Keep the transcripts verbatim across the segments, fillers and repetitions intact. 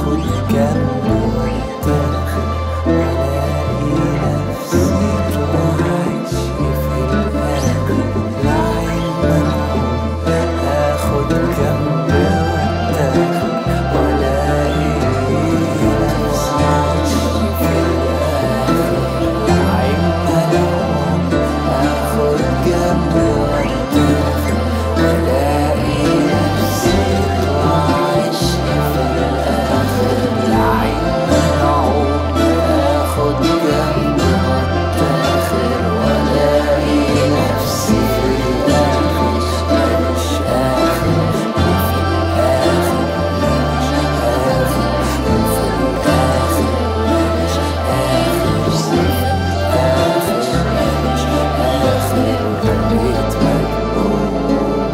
اخد جنب واتاخد والاقي نفسي وعايش في الاخر العين منعوم اخد جنب واتاخد والاقي نفسي وعايش في الاخر العين منعوم اخد جنب واتاخد والاقي نفسي وعايش في الاخر العين منعوم اخد جنب واتاخر والاقي نفسي في الاخر ملوش اخر وفي الاخر ملوش اخر وفي الاخر ملوش اخر وفي الاخر ملوش اخر بقيت مجنون.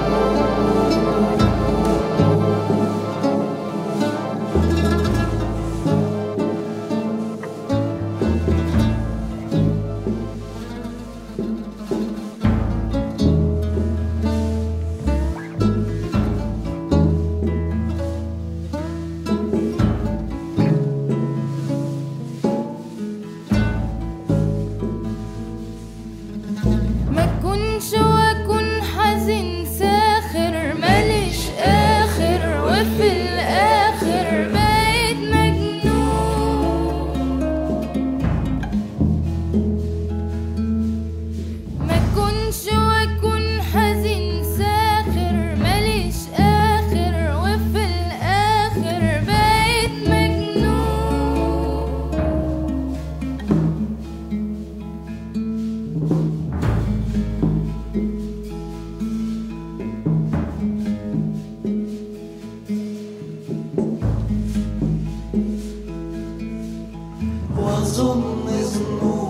ما كنش واكون حزين ساخر ماليش اخر وفي الاخر بقيت مجنون. ما كنش واكون حزين ساخر ماليش اخر وفي الاخر بقيت مجنون. واظن ظنون